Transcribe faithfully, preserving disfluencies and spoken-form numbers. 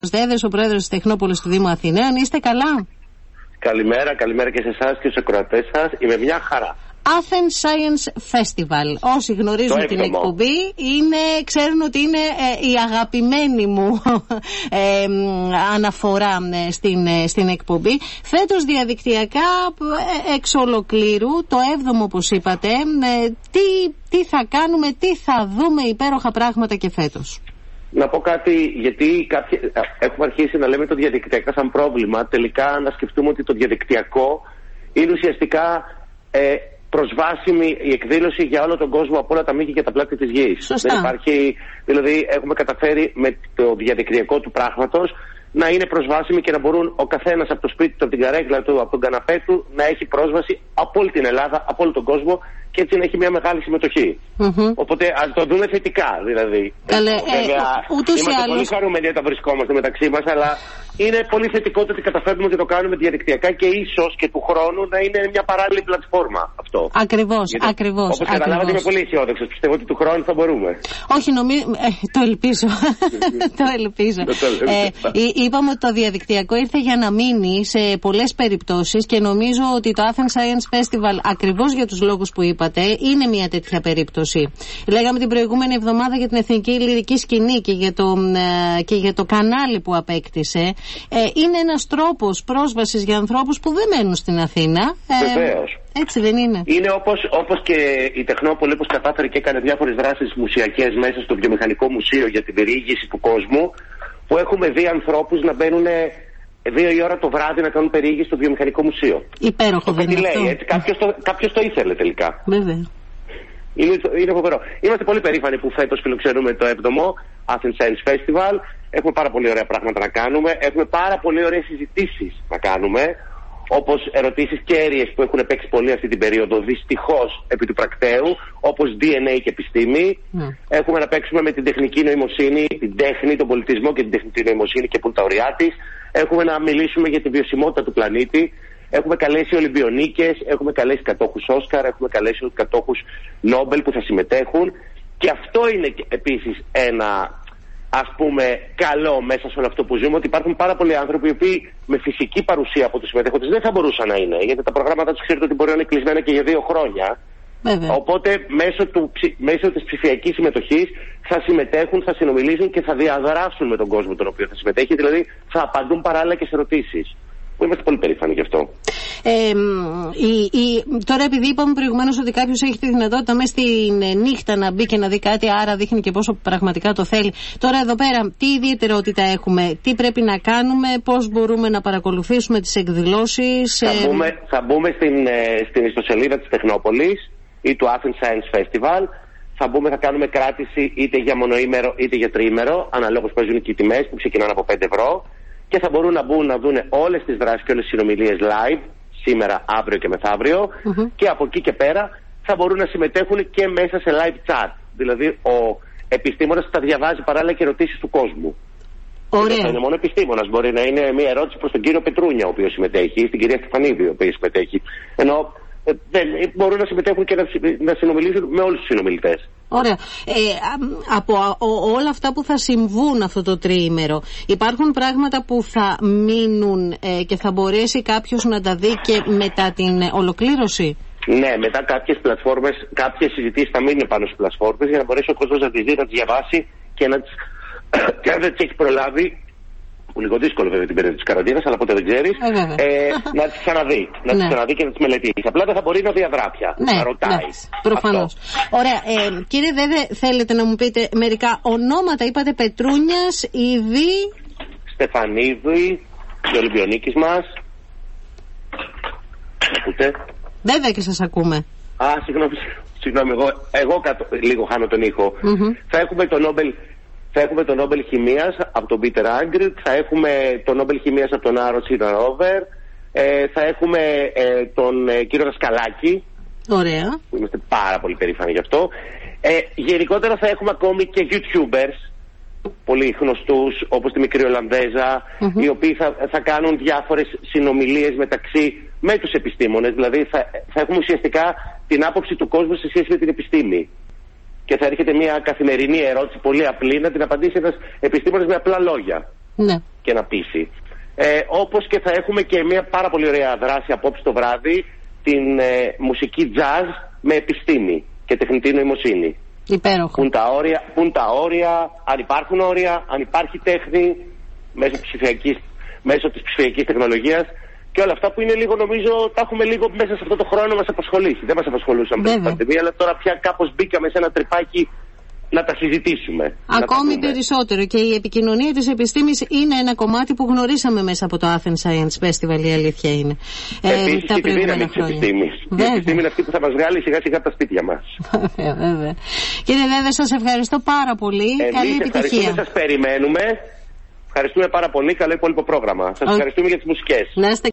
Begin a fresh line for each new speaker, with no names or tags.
Δέδες, ο πρόεδρος της Τεχνόπολης του Δήμου Αθηναίων. Είστε καλά?
Καλημέρα, καλημέρα και σε εσάς και στους ακροατές σας. Είμαι μια χαρά.
Athens Science Festival. Όσοι γνωρίζουν την εκπομπή είναι, ξέρουν ότι είναι ε, η αγαπημένη μου ε, αναφορά ε, στην, ε, στην εκπομπή. Φέτος διαδικτυακά ε, εξ ολοκλήρου, το έβδομο όπως είπατε. Ε, τι, τι θα κάνουμε, τι θα δούμε υπέροχα πράγματα και φέτος?
Να πω κάτι, γιατί κάποιοι έχουμε αρχίσει να λέμε το διαδικτυακά σαν πρόβλημα. Τελικά να σκεφτούμε ότι το διαδικτυακό είναι ουσιαστικά ε, προσβάσιμη η εκδήλωση για όλο τον κόσμο από όλα τα μήκη και τα πλάτη της γης.
Σωστά.
Δεν υπάρχει, δηλαδή έχουμε καταφέρει με το διαδικτυακό του πράγματος να είναι προσβάσιμη και να μπορούν ο καθένας από το σπίτι του, από την καρέκλα του, από τον καναπέ του να έχει πρόσβαση από όλη την Ελλάδα, από όλο τον κόσμο και έτσι να έχει μια μεγάλη συμμετοχή. Mm-hmm. Οπότε ας το δούμε θετικά δηλαδή.
Καλέ,
Βέβαια,
ε, ούτως ή
είμαστε
άλλως
πολύ χαρούμενοι όταν βρισκόμαστε μεταξύ μας, αλλά είναι πολύ θετικό το ότι καταφέρνουμε και το κάνουμε διαδικτυακά και ίσως και του χρόνου να είναι μια παράλληλη πλατφόρμα αυτό.
Ακριβώς, Γιατί, ακριβώς.
Όπως καταλάβατε είμαι πολύ αισιόδοξος. Πιστεύω ότι του χρόνου θα μπορούμε.
Όχι, νομίζω, ε, το ελπίζω. το ελπίζω. ε, είπαμε ότι το διαδικτυακό ήρθε για να μείνει σε πολλές περιπτώσεις και νομίζω ότι το Athens Science Festival, ακριβώς για τους λόγους που είπατε, είναι μια τέτοια περίπτωση. Λέγαμε την προηγούμενη εβδομάδα για την εθνική λυρική σκηνή και για το, ε, και για το κανάλι που απέκτησε. Ε, είναι ένας τρόπος πρόσβασης για ανθρώπους που δεν μένουν στην Αθήνα.
Ε, Βεβαίως.
Έτσι δεν είναι?
Είναι όπως, όπως και η Τεχνόπολη, όπως κατάφερε και έκανε διάφορες δράσεις μουσιακές μέσα στο βιομηχανικό μουσείο για την περιήγηση του κόσμου, που έχουμε δει ανθρώπους να μπαίνουν δύο η ώρα το βράδυ να κάνουν περιήγηση στο βιομηχανικό μουσείο.
Υπέροχο, δεν είναι αυτό?
Έτσι, κάποιος, το, κάποιος το ήθελε τελικά.
Βέβαια.
Είναι, είναι φοβερό. Είμαστε πολύ περήφανοι που φέτος φιλοξενούμε το έβδομο Athens Science Festival. Έχουμε πάρα πολύ ωραία πράγματα να κάνουμε. Έχουμε πάρα πολύ ωραίες συζητήσεις να κάνουμε. Όπως ερωτήσεις κέρυες που έχουν παίξει πολύ αυτή την περίοδο, δυστυχώς επί του πρακτέου, όπως ντι εν έι και επιστήμη. Mm. Έχουμε να παίξουμε με την τεχνική νοημοσύνη, την τέχνη, τον πολιτισμό και την τεχνική νοημοσύνη και που είναι τα ωριά της. Έχουμε να μιλήσουμε για τη βιωσιμότητα του πλανήτη. Έχουμε καλέσει Ολυμπιονίκες, έχουμε καλέσει κατόχους Όσκαρ, έχουμε καλέσει κατόχους Νόμπελ που θα συμμετέχουν. Και αυτό είναι επίσης ένα, ας πούμε, καλό μέσα σε όλο αυτό που ζούμε, ότι υπάρχουν πάρα πολλοί άνθρωποι οι οποίοι με φυσική παρουσία από τους συμμετέχοντες δεν θα μπορούσαν να είναι, γιατί τα προγράμματα τους ξέρετε ότι μπορεί να είναι κλεισμένα και για δύο χρόνια. Βέβαια. Οπότε μέσω, του, μέσω της ψηφιακής συμμετοχής θα συμμετέχουν, θα συνομιλήσουν και θα διαδράσουν με τον κόσμο τον οποίο θα συμμετέχει, δηλαδή θα απαντούν παράλληλα και σε ερωτήσεις. Που είμαστε πολύ περήφανοι γι' αυτό.
Ε, η, η, τώρα, επειδή είπαμε προηγουμένως ότι κάποιος έχει τη δυνατότητα μέσα στη νύχτα να μπει και να δει κάτι, άρα δείχνει και πόσο πραγματικά το θέλει. Τώρα, εδώ πέρα, τι ιδιαιτερότητα έχουμε, τι πρέπει να κάνουμε, πώς μπορούμε να παρακολουθήσουμε τις εκδηλώσεις?
Θα, ε... μπούμε, θα μπούμε στην, στην ιστοσελίδα της Τεχνόπολης ή του Athens Science Festival. Θα μπούμε, θα κάνουμε κράτηση είτε για μονοήμερο είτε για τριήμερο, αναλόγως παίζουν και οι τιμές που ξεκινάνε από πέντε ευρώ. Και θα μπορούν να μπουν να δουν όλες τις δράσεις και όλες τις συνομιλίες live, σήμερα, αύριο και μεθαύριο. Mm-hmm. Και από εκεί και πέρα θα μπορούν να συμμετέχουν και μέσα σε live chat. Δηλαδή ο επιστήμονας θα διαβάζει παράλληλα και ερωτήσεις του κόσμου.
Ωραία.
Δεν θα είναι μόνο επιστήμονας. Μπορεί να είναι μια ερώτηση προς τον κύριο Πετρούνια, ο οποίος συμμετέχει, ή στην κυρία Στεφανίδη, ο οποίος συμμετέχει. Ενώ ε, δεν, μπορούν να συμμετέχουν και να, να συνομιλήσουν με όλους τους συνομιλητές.
Ωραία. Ε, από α, ο, όλα αυτά που θα συμβούν αυτό το τριήμερο, υπάρχουν πράγματα που θα μείνουν ε, και θα μπορέσει κάποιος να τα δει και μετά την ολοκλήρωση?
Ναι, μετά κάποιες πλατφόρμες, κάποιες συζητήσεις θα μείνουν πάνω στις πλατφόρμες για να μπορέσει ο κόσμος να τις δει, να τις διαβάσει και να τις, και αν δεν τις έχει προλάβει, που λίγο δύσκολο βέβαια την περίοδο της καραντίνας, αλλά ποτέ δεν ξέρεις, ε, ε, να τις ξαναδεί. Να τις ξαναδεί και να τις μελετήσει. Απλά δεν θα μπορεί να διαδράπια,
ναι,
να ρωτάει.
Ναι, προφανώς. Ωραία. Ε, κύριε Δέδε, θέλετε να μου πείτε μερικά ονόματα? Είπατε Πετρούνιας, Ιδή,
Στεφανίδη, η Ολυμπιονίκης μας. Ακούτε?
Βέβαια και σας ακούμε.
Α, συγγνώμη, συγγνώμη εγώ, εγώ κατω, λίγο χάνω τον ήχο. Mm-hmm. Θα έχουμε το Νόμπελ. Θα έχουμε το Νόμπελ Χημείας από τον Πίτερ Άγκριτ, θα έχουμε το Νόμπελ Χημείας από τον Άρο Τσίναρόβερ, ε, θα έχουμε ε, τον ε, κύριο Δασκαλάκη.
Ωραία.
Που είμαστε πάρα πολύ περήφανοι γι' αυτό. Ε, γενικότερα θα έχουμε ακόμη και YouTubers, πολύ γνωστούς, όπως τη μικρή Ολλανδέζα, mm-hmm. οι οποίοι θα, θα κάνουν διάφορες συνομιλίες μεταξύ με τους επιστήμονες. Δηλαδή θα, θα έχουμε ουσιαστικά την άποψη του κόσμου σε σχέση με την επιστήμη. Και θα έρχεται μια καθημερινή ερώτηση πολύ απλή να την απαντήσει ένας επιστήμονας με απλά λόγια.
Ναι.
και να πείσει. Ε, όπως και θα έχουμε και μια πάρα πολύ ωραία δράση απόψε το βράδυ, την ε, μουσική jazz με επιστήμη και τεχνητή νοημοσύνη.
Υπέροχο.
Πουν τα όρια, πουν τα όρια, αν υπάρχουν όρια, αν υπάρχει τέχνη μέσω, ψηφιακής, μέσω της ψηφιακής τεχνολογίας και όλα αυτά που είναι λίγο, νομίζω, τα έχουμε λίγο μέσα σε αυτό το χρόνο μας απασχολήσει. Δεν μας απασχολούσαν με την πανδημία, αλλά τώρα πια κάπως μπήκαμε σε ένα τρυπάκι να τα συζητήσουμε.
Ακόμη
τα
περισσότερο. Και η επικοινωνία της επιστήμης είναι ένα κομμάτι που γνωρίσαμε μέσα από το Athens Science Festival, η αλήθεια είναι.
Επίσης ε, και τη δύναμη της επιστήμης. Η επιστήμη είναι αυτή που θα μας βγάλει σιγά σιγά από τα σπίτια μας.
Βέβαια, βέβαια. Κύριε Δέδε, σας ευχαριστώ πάρα πολύ.
Εμείς
καλή επιτυχία.
Σας περιμένουμε. Ευχαριστούμε πάρα πολύ. Καλό υπόλοιπο πρόγραμμα. Σας Ο... ευχαριστούμε για τις μουσικές.
Να είστε